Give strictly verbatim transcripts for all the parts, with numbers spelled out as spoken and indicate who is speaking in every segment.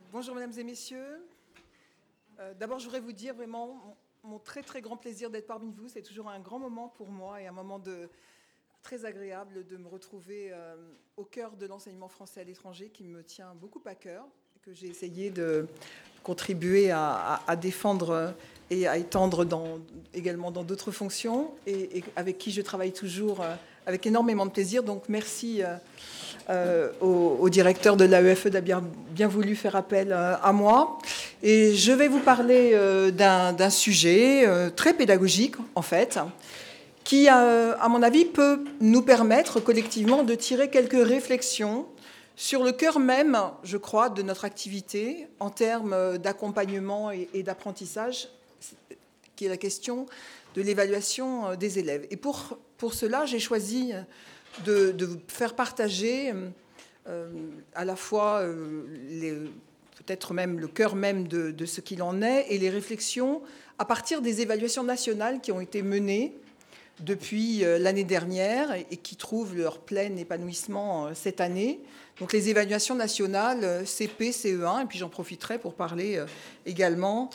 Speaker 1: Bonjour mesdames et messieurs. Euh, D'abord, je voudrais vous dire vraiment mon, mon très très grand plaisir d'être parmi vous. C'est toujours un grand moment pour moi et un moment de, très agréable de me retrouver euh, au cœur de l'enseignement français à l'étranger qui me tient beaucoup à cœur, que j'ai essayé de contribuer à, à, à défendre et à étendre dans, également dans d'autres fonctions et, et avec qui je travaille toujours euh, avec énormément de plaisir. Donc merci euh, euh, au, au directeur de l'A E F E d'avoir bien, bien voulu faire appel euh, à moi. Et je vais vous parler euh, d'un sujet euh, très pédagogique en fait, qui, euh, à mon avis, peut nous permettre collectivement de tirer quelques réflexions sur le cœur même, je crois, de notre activité en termes d'accompagnement et, et d'apprentissage, qui est la question de l'évaluation des élèves. Et pour, pour cela, j'ai choisi de, de vous faire partager euh, à la fois euh, les, peut-être même le cœur même de, de ce qu'il en est et les réflexions à partir des évaluations nationales qui ont été menées depuis l'année dernière et qui trouvent leur plein épanouissement cette année. Donc les évaluations nationales C P, C E un, et puis j'en profiterai pour parler également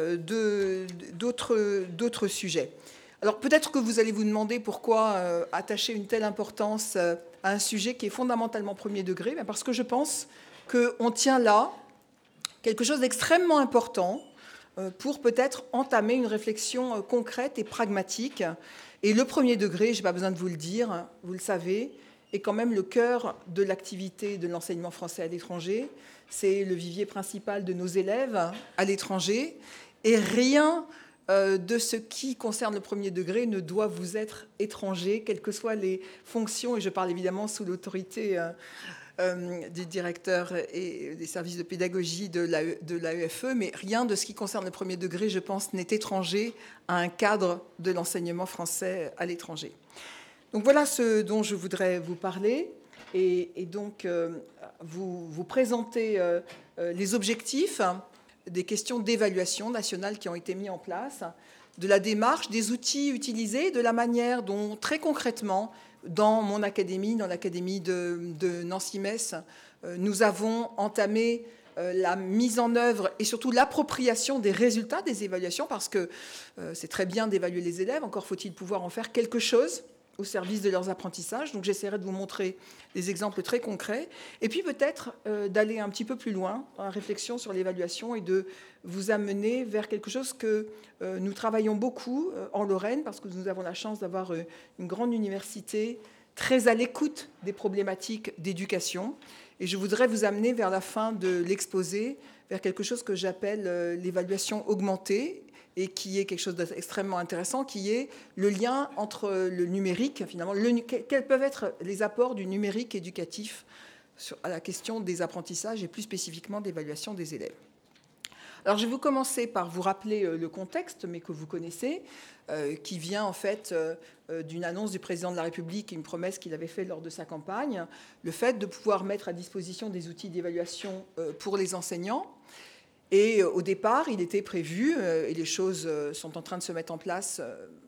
Speaker 1: d'autres sujets. Alors peut-être que vous allez vous demander pourquoi attacher une telle importance à un sujet qui est fondamentalement premier degré, parce que je pense qu'on tient là quelque chose d'extrêmement important pour peut-être entamer une réflexion concrète et pragmatique. Et le premier degré, je n'ai pas besoin de vous le dire, vous le savez, est quand même le cœur de l'activité de l'enseignement français à l'étranger. C'est le vivier principal de nos élèves à l'étranger. Et rien de ce qui concerne le premier degré ne doit vous être étranger, quelles que soient les fonctions. Et je parle évidemment sous l'autorité Euh, du directeur et des services de pédagogie de l'A E F E, mais rien de ce qui concerne le premier degré, je pense, n'est étranger à un cadre de l'enseignement français à l'étranger. Donc voilà ce dont je voudrais vous parler et, et donc euh, vous, vous présenter euh, les objectifs des questions d'évaluation nationale qui ont été mis en place, de la démarche, des outils utilisés, de la manière dont, très concrètement, dans mon académie, dans l'académie de, de Nancy-Metz, euh, nous avons entamé euh, la mise en œuvre et surtout l'appropriation des résultats des évaluations, parce que euh, c'est très bien d'évaluer les élèves, encore faut-il pouvoir en faire quelque chose au service de leurs apprentissages. Donc j'essaierai de vous montrer des exemples très concrets. Et puis peut-être euh, d'aller un petit peu plus loin dans la réflexion sur l'évaluation et de vous amener vers quelque chose que euh, nous travaillons beaucoup euh, en Lorraine, parce que nous avons la chance d'avoir euh, une grande université très à l'écoute des problématiques d'éducation. Et je voudrais vous amener vers la fin de l'exposé, vers quelque chose que j'appelle euh, l'évaluation augmentée, et qui est quelque chose d'extrêmement intéressant, qui est le lien entre le numérique, finalement, le, quels peuvent être les apports du numérique éducatif sur, à la question des apprentissages et plus spécifiquement d'évaluation des élèves. Alors, je vais vous commencer par vous rappeler le contexte, mais que vous connaissez, euh, qui vient en fait euh, d'une annonce du président de la République, une promesse qu'il avait faite lors de sa campagne, le fait de pouvoir mettre à disposition des outils d'évaluation euh, pour les enseignants. Et au départ, il était prévu, et les choses sont en train de se mettre en place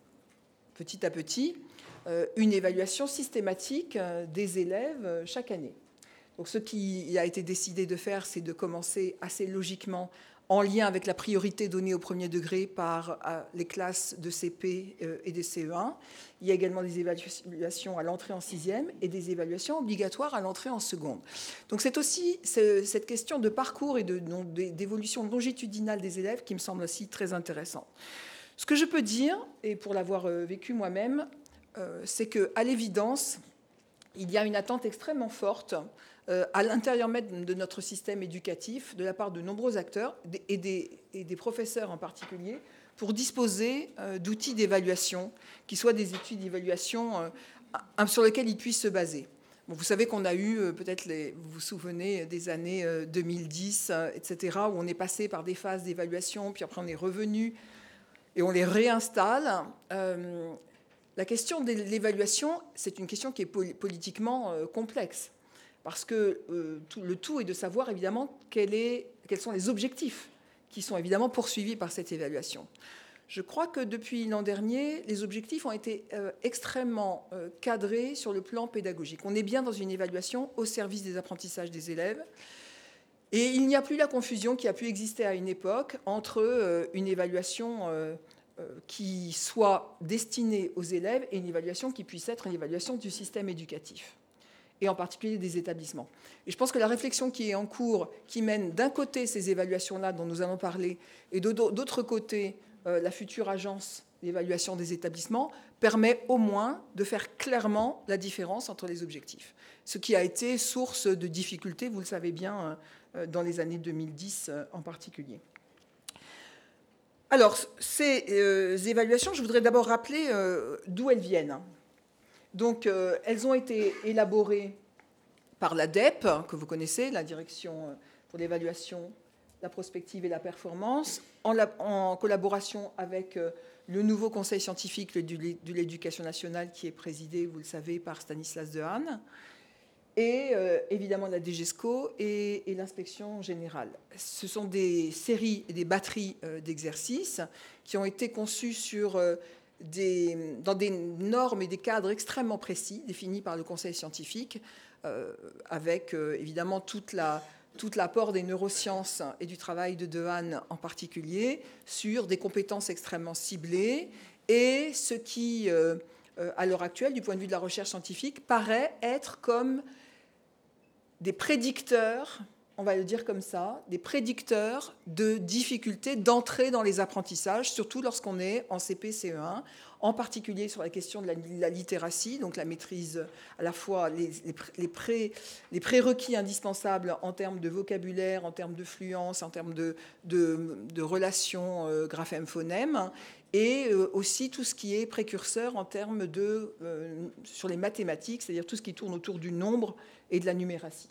Speaker 1: petit à petit, une évaluation systématique des élèves chaque année. Donc ce qui a été décidé de faire, c'est de commencer assez logiquement en lien avec la priorité donnée au premier degré par les classes de C P et de C E un. Il y a également des évaluations à l'entrée en sixième et des évaluations obligatoires à l'entrée en seconde. Donc c'est aussi cette question de parcours et d'évolution longitudinale des élèves qui me semble aussi très intéressante. Ce que je peux dire, et pour l'avoir vécu moi-même, c'est qu'à l'évidence, il y a une attente extrêmement forte à l'intérieur même de notre système éducatif, de la part de nombreux acteurs et des, et des professeurs en particulier, pour disposer d'outils d'évaluation qui soient des outils d'évaluation sur lesquels ils puissent se baser. Bon, vous savez qu'on a eu, peut-être, vous vous souvenez, des années deux mille dix, et cetera, où on est passé par des phases d'évaluation, puis après on est revenu et on les réinstalle. Euh, la question de l'évaluation, c'est une question qui est politiquement complexe. Parce que euh, tout, le tout est de savoir, évidemment, quel est, quels sont les objectifs qui sont évidemment poursuivis par cette évaluation. Je crois que depuis l'an dernier, les objectifs ont été euh, extrêmement euh, cadrés sur le plan pédagogique. On est bien dans une évaluation au service des apprentissages des élèves. Et il n'y a plus la confusion qui a pu exister à une époque entre euh, une évaluation euh, euh, qui soit destinée aux élèves et une évaluation qui puisse être une évaluation du système éducatif, et en particulier des établissements. Et je pense que la réflexion qui est en cours, qui mène d'un côté ces évaluations-là dont nous allons parler, et d'autre côté euh, la future agence d'évaluation des établissements, permet au moins de faire clairement la différence entre les objectifs. Ce qui a été source de difficultés, vous le savez bien, euh, dans les années deux mille dix euh, en particulier. Alors, ces euh, évaluations, je voudrais d'abord rappeler euh, d'où elles viennent. Donc, euh, elles ont été élaborées par l'A D E P, que vous connaissez, la Direction pour l'évaluation, la prospective et la performance, en, la, en collaboration avec euh, le nouveau conseil scientifique de l'éducation nationale qui est présidé, vous le savez, par Stanislas Dehaene, et euh, évidemment la D G E S C O et, et l'inspection générale. Ce sont des séries et des batteries euh, d'exercices qui ont été conçus sur... Euh, Des, dans des normes et des cadres extrêmement précis définis par le conseil scientifique, euh, avec euh, évidemment toute la, tout l'apport des neurosciences et du travail de Dehaene en particulier, sur des compétences extrêmement ciblées, et ce qui, euh, euh, à l'heure actuelle, du point de vue de la recherche scientifique, paraît être comme des prédicteurs, on va le dire comme ça, des prédicteurs de difficultés d'entrée dans les apprentissages, surtout lorsqu'on est en C P, C E un, en particulier sur la question de la, la littératie, donc la maîtrise à la fois les, les, les, pré, les prérequis indispensables en termes de vocabulaire, en termes de fluence, en termes de, de, de relations euh, graphème-phonème, et euh, aussi tout ce qui est précurseur en termes de, euh, sur les mathématiques, c'est-à-dire tout ce qui tourne autour du nombre et de la numératie.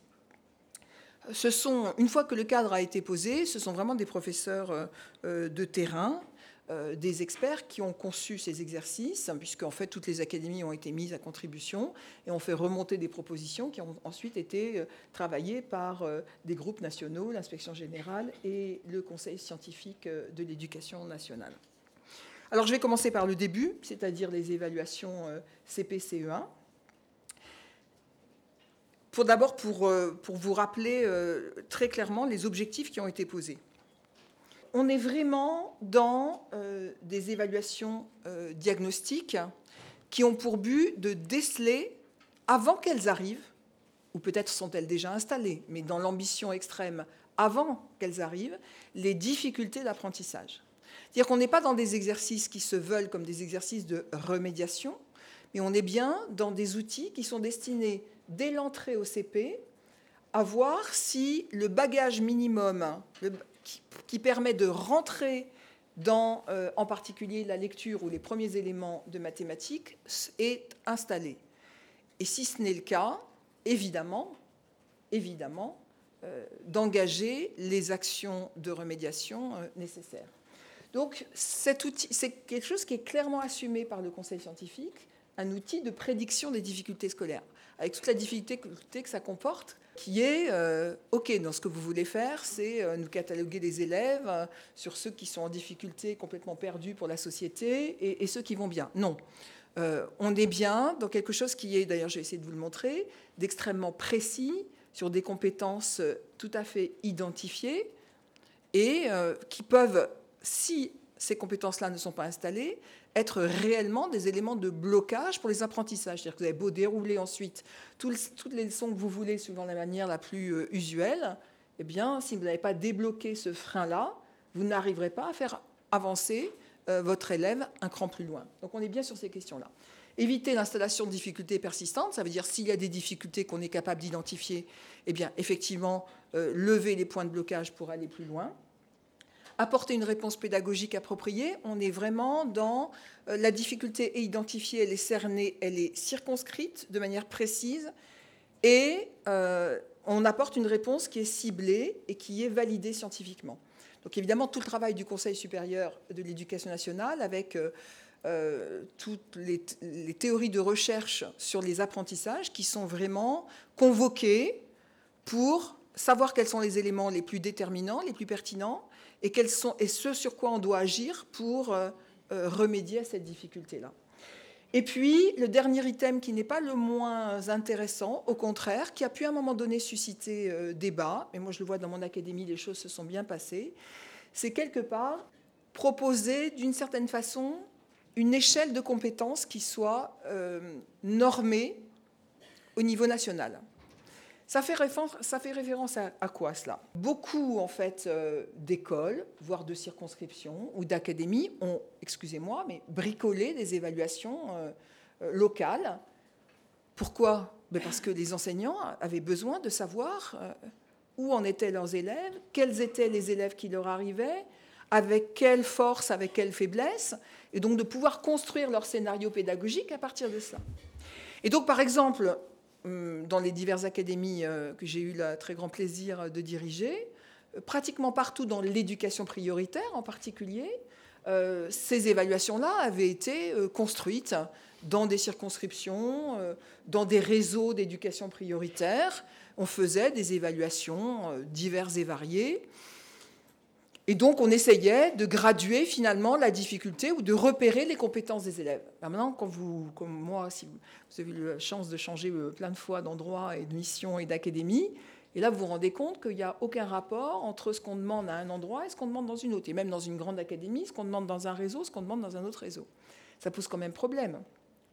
Speaker 1: Ce sont, une fois que le cadre a été posé, ce sont vraiment des professeurs euh, de terrain, euh, des experts qui ont conçu ces exercices, puisqu'en fait toutes les académies ont été mises à contribution et ont fait remonter des propositions qui ont ensuite été travaillées par euh, des groupes nationaux, l'inspection générale et le conseil scientifique de l'éducation nationale. Alors je vais commencer par le début, c'est-à-dire les évaluations euh, C P, C E un. Pour d'abord, pour, pour vous rappeler euh, très clairement les objectifs qui ont été posés. On est vraiment dans euh, des évaluations euh, diagnostiques qui ont pour but de déceler, avant qu'elles arrivent, ou peut-être sont-elles déjà installées, mais dans l'ambition extrême, avant qu'elles arrivent, les difficultés d'apprentissage. C'est-à-dire qu'on n'est pas dans des exercices qui se veulent comme des exercices de remédiation, mais on est bien dans des outils qui sont destinés dès l'entrée au C P, à voir si le bagage minimum le, qui, qui permet de rentrer dans, euh, en particulier, la lecture ou les premiers éléments de mathématiques est installé. Et si ce n'est le cas, évidemment, évidemment, euh, d'engager les actions de remédiation euh, nécessaires. Donc, cet outil, c'est quelque chose qui est clairement assumé par le conseil scientifique, un outil de prédiction des difficultés scolaires, avec toute la difficulté que ça comporte, qui est, euh, OK, dans ce que vous voulez faire, c'est euh, nous cataloguer les élèves euh, sur ceux qui sont en difficulté, complètement perdus pour la société, et, et ceux qui vont bien. Non. Euh, on est bien dans quelque chose qui est, d'ailleurs, je vais essayer de vous le montrer, d'extrêmement précis, sur des compétences tout à fait identifiées, et euh, qui peuvent, si ces compétences-là ne sont pas installées, être réellement des éléments de blocage pour les apprentissages. C'est-à-dire que vous avez beau dérouler ensuite tout le, toutes les leçons que vous voulez suivant la manière la plus euh, usuelle, eh bien, si vous n'avez pas débloqué ce frein-là, vous n'arriverez pas à faire avancer euh, votre élève un cran plus loin. Donc on est bien sur ces questions-là. Éviter l'installation de difficultés persistantes, ça veut dire s'il y a des difficultés qu'on est capable d'identifier, eh bien, effectivement, euh, lever les points de blocage pour aller plus loin. Apporter une réponse pédagogique appropriée, on est vraiment dans euh, la difficulté est identifiée, elle est cernée, elle est circonscrite de manière précise, et euh, on apporte une réponse qui est ciblée et qui est validée scientifiquement. Donc évidemment, tout le travail du Conseil supérieur de l'éducation nationale, avec euh, euh, toutes les, les théories de recherche sur les apprentissages qui sont vraiment convoquées pour savoir quels sont les éléments les plus déterminants, les plus pertinents, et, quels sont, et ce sur quoi on doit agir pour euh, euh, remédier à cette difficulté-là. Et puis, le dernier item qui n'est pas le moins intéressant, au contraire, qui a pu à un moment donné susciter euh, débat, mais moi je le vois dans mon académie, les choses se sont bien passées, c'est quelque part proposer d'une certaine façon une échelle de compétences qui soit euh, normée au niveau national. Ça fait, ça fait référence à, à quoi cela? Beaucoup en fait euh, d'écoles, voire de circonscriptions ou d'académies ont, excusez-moi, mais bricolé des évaluations euh, euh, locales. Pourquoi? Ben parce que les enseignants avaient besoin de savoir euh, où en étaient leurs élèves, quels étaient les élèves qui leur arrivaient, avec quelle force, avec quelle faiblesse, et donc de pouvoir construire leur scénario pédagogique à partir de ça. Et donc, par exemple, dans les diverses académies que j'ai eu le très grand plaisir de diriger, pratiquement partout dans l'éducation prioritaire en particulier, ces évaluations-là avaient été construites dans des circonscriptions, dans des réseaux d'éducation prioritaire. On faisait des évaluations diverses et variées. Et donc, on essayait de graduer finalement la difficulté ou de repérer les compétences des élèves. Alors maintenant, quand vous, comme moi, si vous avez eu la chance de changer plein de fois d'endroit et de mission et d'académie, et là, vous vous rendez compte qu'il n'y a aucun rapport entre ce qu'on demande à un endroit et ce qu'on demande dans une autre. Et même dans une grande académie, ce qu'on demande dans un réseau, ce qu'on demande dans un autre réseau. Ça pose quand même problème.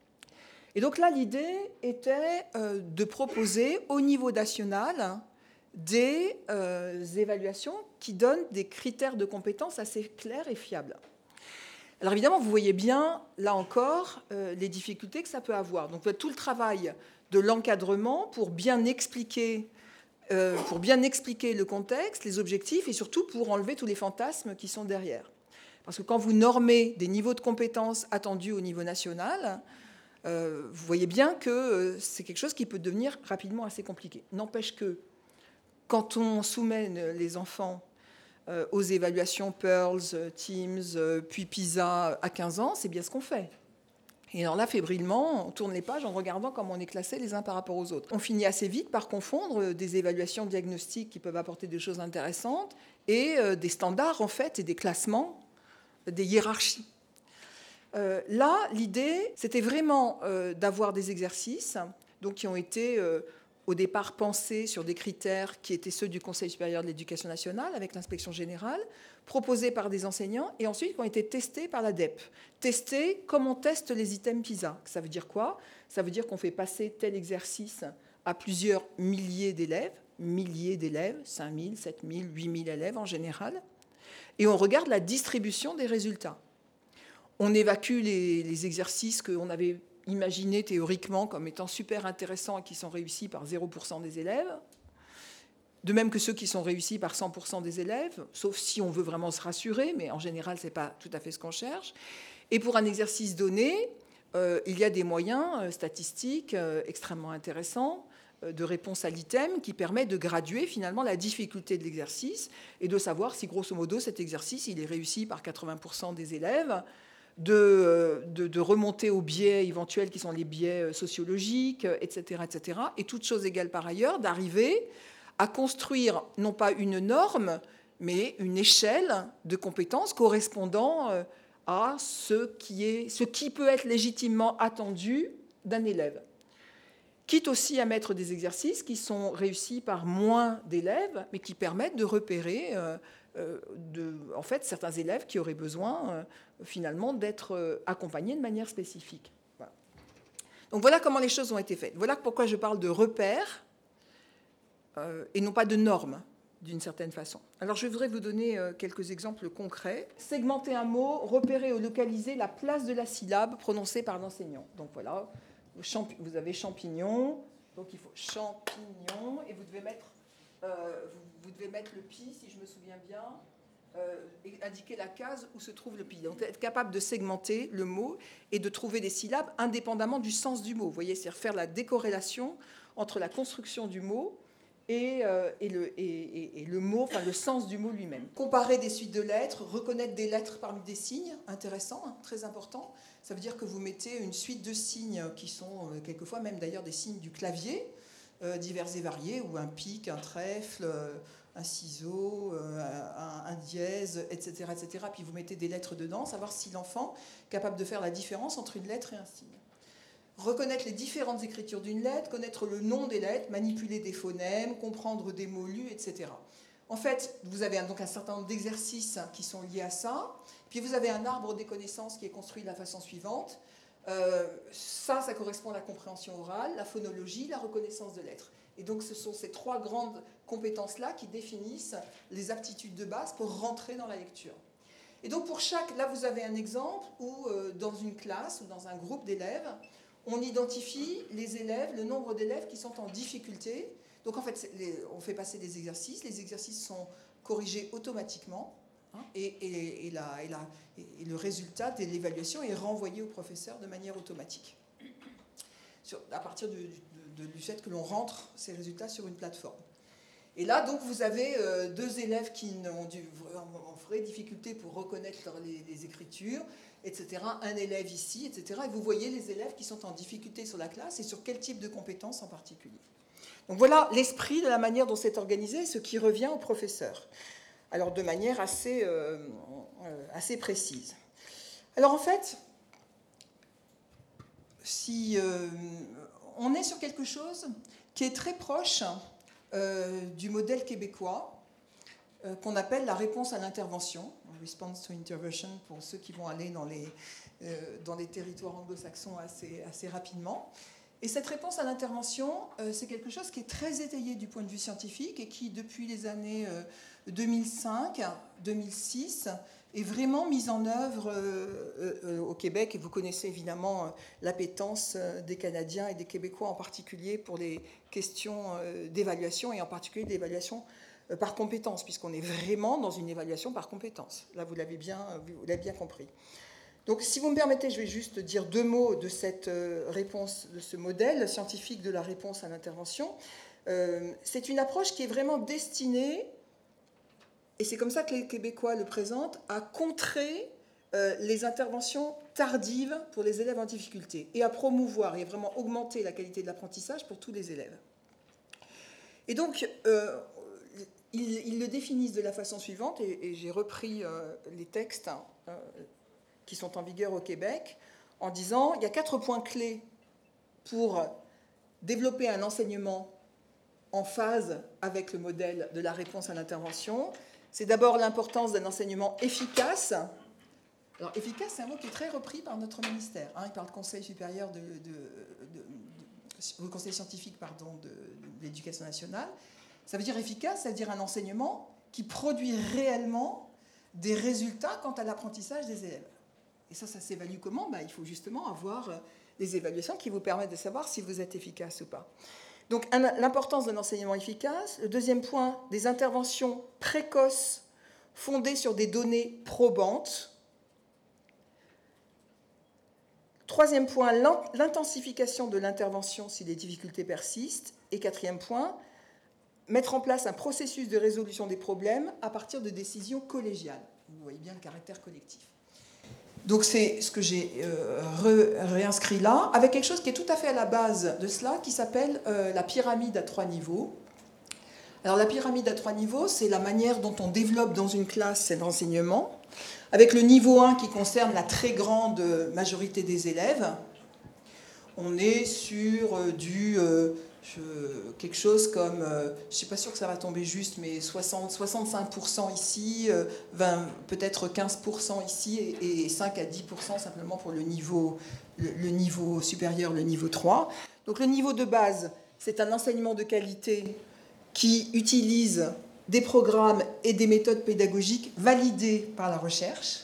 Speaker 1: Et donc là, l'idée était euh, de proposer au niveau national des euh, évaluations qui donnent des critères de compétences assez clairs et fiables. Alors évidemment, vous voyez bien, là encore, euh, les difficultés que ça peut avoir. Donc tout le travail de l'encadrement pour bien expliquer, euh, pour bien expliquer le contexte, les objectifs, et surtout pour enlever tous les fantasmes qui sont derrière. Parce que quand vous normez des niveaux de compétences attendus au niveau national, euh, vous voyez bien que euh, c'est quelque chose qui peut devenir rapidement assez compliqué. N'empêche que quand on soumet les enfants aux évaluations Pearls, Teams, puis PISA à quinze ans, c'est bien ce qu'on fait. Et alors là, fébrilement, on tourne les pages en regardant comment on est classés les uns par rapport aux autres. On finit assez vite par confondre des évaluations diagnostiques qui peuvent apporter des choses intéressantes et des standards, en fait, et des classements, des hiérarchies. Euh, là, l'idée, c'était vraiment euh, d'avoir des exercices donc, qui ont été... Euh, au départ pensés sur des critères qui étaient ceux du Conseil supérieur de l'éducation nationale avec l'inspection générale, proposés par des enseignants et ensuite qui ont été testés par l'A D E P. Testés comme on teste les items PISA. Ça veut dire quoi? Ça veut dire qu'on fait passer tel exercice à plusieurs milliers d'élèves, milliers d'élèves, cinq mille, sept mille, huit mille élèves en général, et on regarde la distribution des résultats. On évacue les, les exercices qu'on avait imaginés théoriquement comme étant super intéressants et qui sont réussis par zéro pour cent des élèves, de même que ceux qui sont réussis par cent pour cent des élèves, sauf si on veut vraiment se rassurer, mais en général, ce n'est pas tout à fait ce qu'on cherche. Et pour un exercice donné, euh, il y a des moyens euh, statistiques euh, extrêmement intéressants euh, de réponse à l'item qui permettent de graduer finalement la difficulté de l'exercice et de savoir si, grosso modo, cet exercice il est réussi par quatre-vingts pour cent des élèves, De, de, de remonter aux biais éventuels qui sont les biais sociologiques, et cetera, et cetera. Et toute chose égale par ailleurs, d'arriver à construire non pas une norme, mais une échelle de compétences correspondant à ce qui, est, ce qui peut être légitimement attendu d'un élève. Quitte aussi à mettre des exercices qui sont réussis par moins d'élèves, mais qui permettent de repérer euh, De, en fait, certains élèves qui auraient besoin, euh, finalement, d'être euh, accompagnés de manière spécifique. Voilà. Donc voilà comment les choses ont été faites. Voilà pourquoi je parle de repères euh, et non pas de normes, d'une certaine façon. Alors je voudrais vous donner euh, quelques exemples concrets. Segmenter un mot, repérer ou localiser la place de la syllabe prononcée par l'enseignant. Donc voilà, vous avez champignon, donc il faut champignon, et vous devez mettre... Euh, vous, vous devez mettre le pi, si je me souviens bien, euh, et indiquer la case où se trouve le pi. Donc être capable de segmenter le mot et de trouver des syllabes indépendamment du sens du mot. Vous voyez, c'est-à-dire faire la décorrélation entre la construction du mot et, euh, et, le, et, et, et le mot, enfin le sens du mot lui-même. Comparer des suites de lettres, reconnaître des lettres parmi des signes, intéressant, hein, très important. Ça veut dire que vous mettez une suite de signes qui sont euh, quelquefois même d'ailleurs des signes du clavier, Euh, divers et variés, ou un pic, un trèfle, euh, un ciseau, euh, un, un dièse, et cetera, et cetera. Puis vous mettez des lettres dedans, savoir si l'enfant est capable de faire la différence entre une lettre et un signe. reconnaître les différentes écritures d'une lettre, connaître le nom des lettres, manipuler des phonèmes, comprendre des mots lus, et cetera. En fait, vous avez donc un certain nombre d'exercices qui sont liés à ça. Puis vous avez un arbre des connaissances qui est construit de la façon suivante. Euh, ça, ça correspond à la compréhension orale, la phonologie, la reconnaissance de lettres. Et donc ce sont ces trois grandes compétences-là qui définissent les aptitudes de base pour rentrer dans la lecture. Et donc pour chaque, là vous avez un exemple où euh, dans une classe ou dans un groupe d'élèves, on identifie les élèves, le nombre d'élèves qui sont en difficulté. Donc en fait, les, on fait passer des exercices, les exercices sont corrigés automatiquement, hein, et, et, et, la, et, la, et le résultat de l'évaluation est renvoyé au professeur de manière automatique, sur, à partir du, du, du fait que l'on rentre ces résultats sur une plateforme. Et là, donc, vous avez euh, deux élèves qui ont du, en vraie difficulté pour reconnaître les, les écritures, et cetera. Un élève ici, et cetera. Et vous voyez les élèves qui sont en difficulté sur la classe et sur quel type de compétences en particulier. Donc voilà l'esprit de la manière dont c'est organisé, ce qui revient au professeur. Alors de manière assez, euh, assez précise. Alors en fait, si euh, on est sur quelque chose qui est très proche euh, du modèle québécois, euh, qu'on appelle la réponse à l'intervention, response to intervention, pour ceux qui vont aller dans les, euh, dans les territoires anglo-saxons assez, assez rapidement. Et cette réponse à l'intervention, euh, c'est quelque chose qui est très étayé du point de vue scientifique et qui, depuis les années euh, deux mille cinq deux mille six, est vraiment mise en œuvre euh, euh, au Québec. Et vous connaissez évidemment euh, l'appétence euh, des Canadiens et des Québécois en particulier pour les questions euh, d'évaluation, et en particulier d'évaluation euh, par compétence, puisqu'on est vraiment dans une évaluation par compétence. Là, vous l'avez bien, vous l'avez bien compris. Donc, si vous me permettez, je vais juste dire deux mots de cette réponse, de ce modèle scientifique de la réponse à l'intervention. Euh, c'est une approche qui est vraiment destinée, et c'est comme ça que les Québécois le présentent, à contrer euh, les interventions tardives pour les élèves en difficulté et à promouvoir et à vraiment augmenter la qualité de l'apprentissage pour tous les élèves. Et donc, euh, ils, ils le définissent de la façon suivante, et, et j'ai repris euh, les textes hein, euh, qui sont en vigueur au Québec, en disant il y a quatre points clés pour développer un enseignement en phase avec le modèle de la réponse à l'intervention. C'est d'abord l'importance d'un enseignement efficace. Alors, efficace, c'est un mot qui est très repris par notre ministère. Hein, il parle de conseil supérieur de, de, de, de, de conseil scientifique pardon, de, de l'éducation nationale. Ça veut dire efficace, ça veut dire un enseignement qui produit réellement des résultats quant à l'apprentissage des élèves. Et ça, ça s'évalue comment ? Ben, il faut justement avoir des évaluations qui vous permettent de savoir si vous êtes efficace ou pas. Donc, un, l'importance d'un enseignement efficace. Le deuxième point, des interventions précoces fondées sur des données probantes. Troisième point, l'intensification de l'intervention si les difficultés persistent. Et quatrième point, mettre en place un processus de résolution des problèmes à partir de décisions collégiales. Vous voyez bien le caractère collectif. Donc c'est ce que j'ai euh, re, réinscrit là, avec quelque chose qui est tout à fait à la base de cela, qui s'appelle euh, la pyramide à trois niveaux. Alors la pyramide à trois niveaux, c'est la manière dont on développe dans une classe cet enseignement, avec le niveau un qui concerne la très grande majorité des élèves. On est sur euh, du... Euh, Je, quelque chose comme, euh, je ne suis pas sûre que ça va tomber juste, mais soixante, soixante-cinq pour cent ici, euh, vingt, peut-être quinze pour cent ici, et, et cinq à dix pour cent simplement pour le niveau, le, le niveau supérieur, le niveau trois. Donc le niveau de base, c'est un enseignement de qualité qui utilise des programmes et des méthodes pédagogiques validées par la recherche.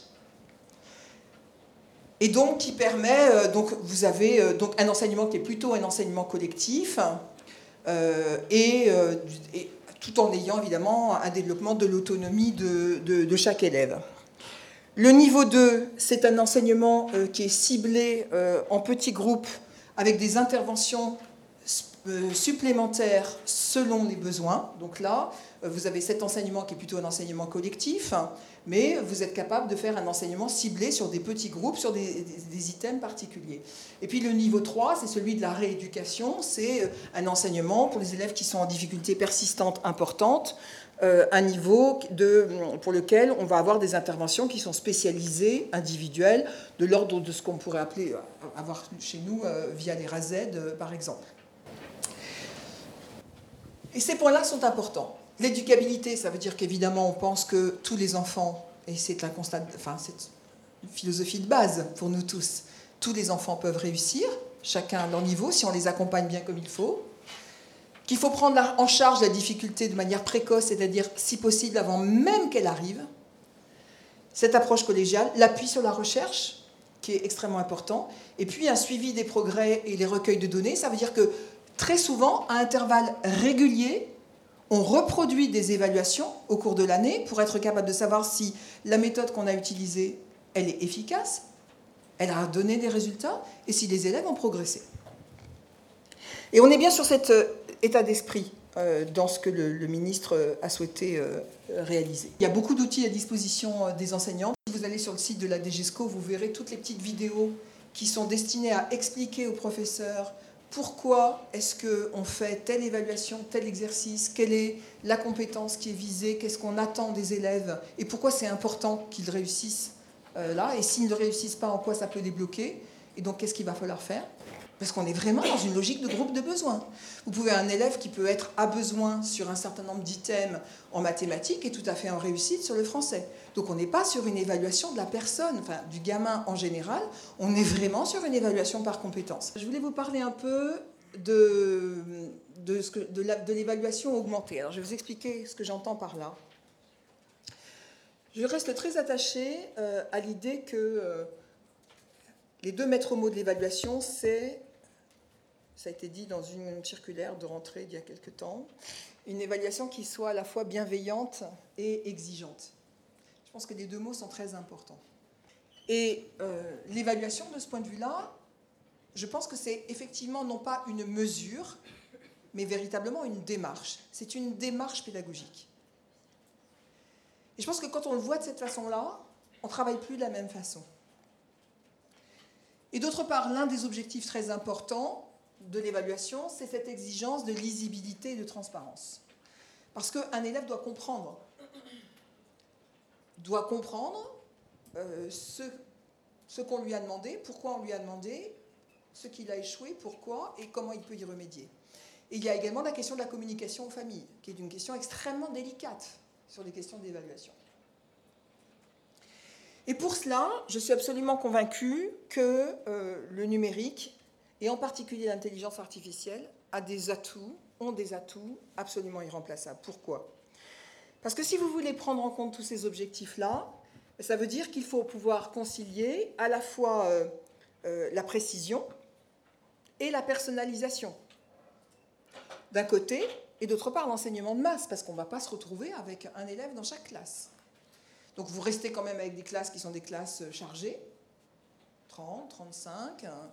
Speaker 1: Et donc, qui permet, euh, donc vous avez euh, donc un enseignement qui est plutôt un enseignement collectif, euh, et, euh, et tout en ayant évidemment un développement de l'autonomie de, de, de chaque élève. Le niveau deux, c'est un enseignement euh, qui est ciblé euh, en petits groupes avec des interventions euh, supplémentaires selon les besoins. Donc là, euh, vous avez cet enseignement qui est plutôt un enseignement collectif, mais vous êtes capable de faire un enseignement ciblé sur des petits groupes, sur des, des, des items particuliers. Et puis le niveau trois, c'est celui de la rééducation, c'est un enseignement pour les élèves qui sont en difficulté persistante importante, euh, un niveau de, pour lequel on va avoir des interventions qui sont spécialisées, individuelles, de l'ordre de ce qu'on pourrait appeler, avoir chez nous euh, via les R A Z, euh, par exemple. Et ces points-là sont importants. L'éducabilité, ça veut dire qu'évidemment, on pense que tous les enfants, et c'est un constat, enfin, c'est une philosophie de base pour nous tous, tous les enfants peuvent réussir, chacun à leur niveau, si on les accompagne bien comme il faut, qu'il faut prendre en charge la difficulté de manière précoce, c'est-à-dire, si possible, avant même qu'elle arrive. Cette approche collégiale, l'appui sur la recherche, qui est extrêmement important, et puis un suivi des progrès et les recueils de données, ça veut dire que très souvent, à intervalles réguliers, on reproduit des évaluations au cours de l'année pour être capable de savoir si la méthode qu'on a utilisée, elle est efficace, elle a donné des résultats, et si les élèves ont progressé. Et on est bien sur cet état d'esprit euh, dans ce que le, le ministre a souhaité euh, réaliser. Il y a beaucoup d'outils à disposition des enseignants. Si vous allez sur le site de la D G E S C O, vous verrez toutes les petites vidéos qui sont destinées à expliquer aux professeurs pourquoi est-ce qu'on fait telle évaluation, tel exercice, quelle est la compétence qui est visée, qu'est-ce qu'on attend des élèves, et pourquoi c'est important qu'ils réussissent euh, là, et s'ils ne réussissent pas, en quoi ça peut débloquer, et donc qu'est-ce qu'il va falloir faire. Parce qu'on est vraiment dans une logique de groupe de besoins. Vous pouvez avoir un élève qui peut être à besoin sur un certain nombre d'items en mathématiques et tout à fait en réussite sur le français. Donc on n'est pas sur une évaluation de la personne, enfin du gamin en général, on est vraiment sur une évaluation par compétence. Je voulais vous parler un peu de, de, ce que, de, la, de l'évaluation augmentée. Alors je vais vous expliquer ce que j'entends par là. Je reste très attachée euh, à l'idée que euh, les deux maîtres mots de l'évaluation, c'est, ça a été dit dans une circulaire de rentrée d'il y a quelque temps, une évaluation qui soit à la fois bienveillante et exigeante. Je pense que les deux mots sont très importants. Et euh, l'évaluation, de ce point de vue-là, je pense que c'est effectivement non pas une mesure, mais véritablement une démarche. C'est une démarche pédagogique. Et je pense que quand on le voit de cette façon-là, on ne travaille plus de la même façon. Et d'autre part, l'un des objectifs très importants de l'évaluation, c'est cette exigence de lisibilité et de transparence. Parce qu'un élève doit comprendre, doit comprendre euh, ce, ce qu'on lui a demandé, pourquoi on lui a demandé, ce qu'il a échoué, pourquoi et comment il peut y remédier. Et il y a également la question de la communication aux familles, qui est une question extrêmement délicate sur les questions d'évaluation. Et pour cela, je suis absolument convaincue que euh, le numérique, et en particulier l'intelligence artificielle, a des atouts, ont des atouts absolument irremplaçables. Pourquoi ? Parce que si vous voulez prendre en compte tous ces objectifs-là, ça veut dire qu'il faut pouvoir concilier à la fois euh, euh, la précision et la personnalisation, d'un côté, et d'autre part l'enseignement de masse, parce qu'on ne va pas se retrouver avec un élève dans chaque classe. Donc vous restez quand même avec des classes qui sont des classes chargées, trente, trente-cinq. Hein.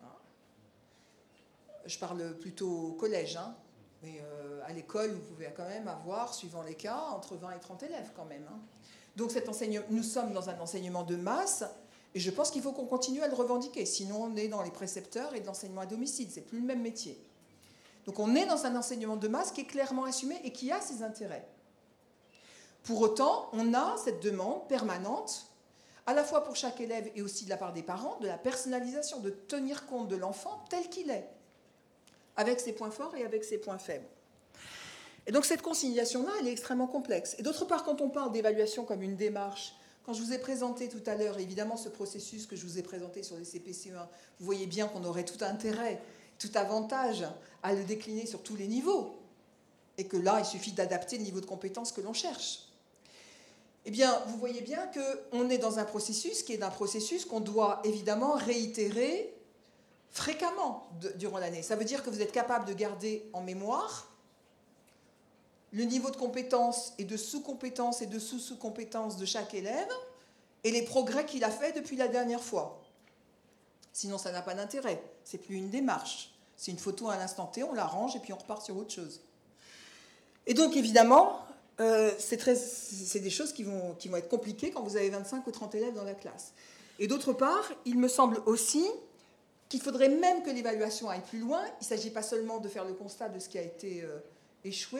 Speaker 1: Je parle plutôt au collège, hein. Mais euh, à l'école, vous pouvez quand même avoir, suivant les cas, entre vingt et trente élèves quand même. Hein. Donc cet enseignement, nous sommes dans un enseignement de masse, et je pense qu'il faut qu'on continue à le revendiquer. Sinon, on est dans les précepteurs et de l'enseignement à domicile, c'est plus le même métier. Donc on est dans un enseignement de masse qui est clairement assumé et qui a ses intérêts. Pour autant, on a cette demande permanente, à la fois pour chaque élève et aussi de la part des parents, de la personnalisation, de tenir compte de l'enfant tel qu'il est, avec ses points forts et avec ses points faibles. Et donc cette conciliation-là, elle est extrêmement complexe. Et d'autre part, quand on parle d'évaluation comme une démarche, quand je vous ai présenté tout à l'heure, évidemment, ce processus que je vous ai présenté sur les C P C E un, vous voyez bien qu'on aurait tout intérêt, tout avantage à le décliner sur tous les niveaux, et que là, il suffit d'adapter le niveau de compétence que l'on cherche. Eh bien, vous voyez bien qu'on est dans un processus qui est un processus qu'on doit évidemment réitérer fréquemment de, durant l'année. Ça veut dire que vous êtes capable de garder en mémoire le niveau de compétence et de sous-compétence et de sous-sous-compétence de chaque élève et les progrès qu'il a fait depuis la dernière fois. Sinon, ça n'a pas d'intérêt. C'est plus une démarche. C'est une photo à l'instant T, on la range et puis on repart sur autre chose. Et donc, évidemment, euh, c'est, très, c'est des choses qui vont, qui vont être compliquées quand vous avez vingt-cinq ou trente élèves dans la classe. Et d'autre part, il me semble aussi qu'il faudrait même que l'évaluation aille plus loin. Il ne s'agit pas seulement de faire le constat de ce qui a été euh, échoué,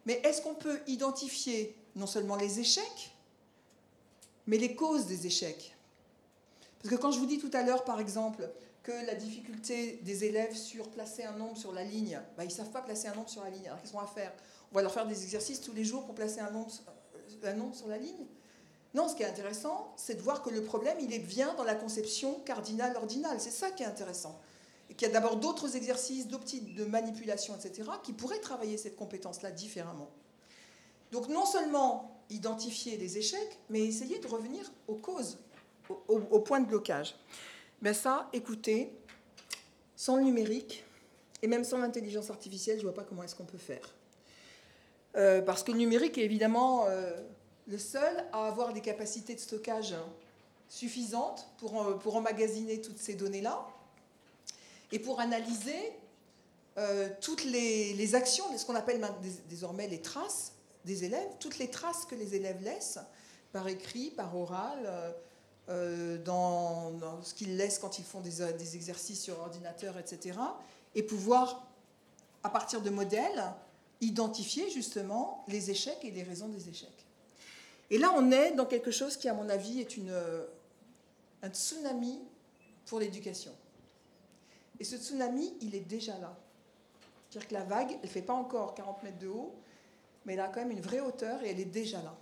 Speaker 1: Mais est-ce qu'on peut identifier non seulement les échecs, mais les causes des échecs? Parce que quand je vous dis tout à l'heure, par exemple, que la difficulté des élèves sur placer un nombre sur la ligne, ben, ils ne savent pas placer un nombre sur la ligne. Alors qu'est-ce qu'on va faire? On va leur faire des exercices tous les jours pour placer un nombre, un nombre sur la ligne? Non, ce qui est intéressant, c'est de voir que le problème, il vient dans la conception cardinale-ordinale. C'est ça qui est intéressant. Et qu'il y a d'abord d'autres exercices, d'autres types de manipulation, et cetera, qui pourraient travailler cette compétence-là différemment. Donc non seulement identifier les échecs, mais essayer de revenir aux causes, au, au, au point de blocage. Ben ça, écoutez, sans le numérique, et même sans l'intelligence artificielle, je ne vois pas comment est-ce qu'on peut faire. Euh, parce que le numérique est évidemment euh, le seul à avoir des capacités de stockage suffisantes pour, pour emmagasiner toutes ces données-là et pour analyser euh, toutes les, les actions, ce qu'on appelle désormais les traces des élèves, toutes les traces que les élèves laissent, par écrit, par oral, euh, euh, dans, dans ce qu'ils laissent quand ils font des, des exercices sur ordinateur, et cetera, et pouvoir, à partir de modèles, identifier justement les échecs et les raisons des échecs. Et là, on est dans quelque chose qui, à mon avis, est une, un tsunami pour l'éducation. Et ce tsunami, il est déjà là. C'est-à-dire que la vague, elle ne fait pas encore quarante mètres de haut, mais elle a quand même une vraie hauteur et elle est déjà là.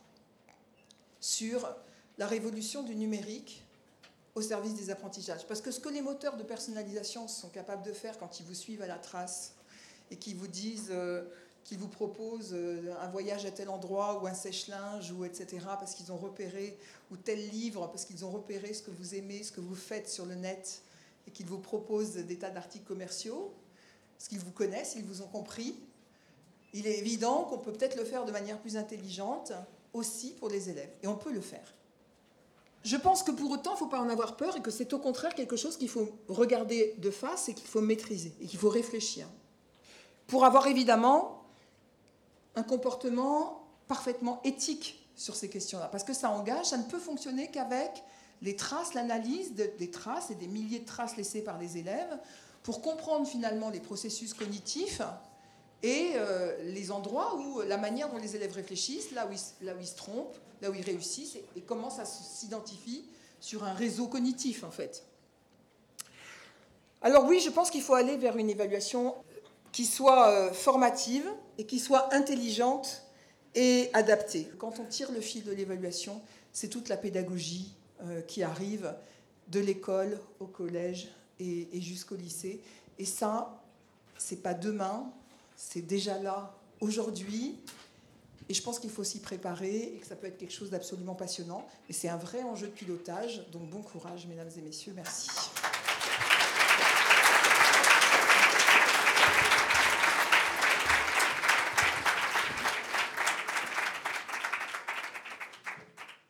Speaker 1: Sur la révolution du numérique au service des apprentissages. Parce que ce que les moteurs de personnalisation sont capables de faire quand ils vous suivent à la trace et qu'ils vous disent, euh, qu'ils vous proposent euh, un voyage à tel endroit ou un sèche-linge, ou et cetera, parce qu'ils ont repéré, ou tel livre, parce qu'ils ont repéré ce que vous aimez, ce que vous faites sur le net, et qu'ils vous proposent des tas d'articles commerciaux, parce qu'ils vous connaissent, ils vous ont compris, il est évident qu'on peut peut-être le faire de manière plus intelligente aussi pour les élèves. Et on peut le faire. Je pense que pour autant, il ne faut pas en avoir peur et que c'est au contraire quelque chose qu'il faut regarder de face et qu'il faut maîtriser et qu'il faut réfléchir. Pour avoir évidemment un comportement parfaitement éthique sur ces questions-là. Parce que ça engage, ça ne peut fonctionner qu'avec les traces, l'analyse de, des traces et des milliers de traces laissées par les élèves pour comprendre finalement les processus cognitifs et euh, les endroits où la manière dont les élèves réfléchissent, là où ils, là où ils se trompent, là où ils réussissent, et, et comment ça s'identifie sur un réseau cognitif, en fait. Alors oui, je pense qu'il faut aller vers une évaluation qui soit euh, formative et qui soit intelligente et adaptée. Quand on tire le fil de l'évaluation, c'est toute la pédagogie euh, qui arrive de l'école au collège et, et jusqu'au lycée. Et ça, c'est pas demain, c'est déjà là, aujourd'hui, et je pense qu'il faut s'y préparer et que ça peut être quelque chose d'absolument passionnant. Mais c'est un vrai enjeu de pilotage, donc bon courage, mesdames et messieurs, merci.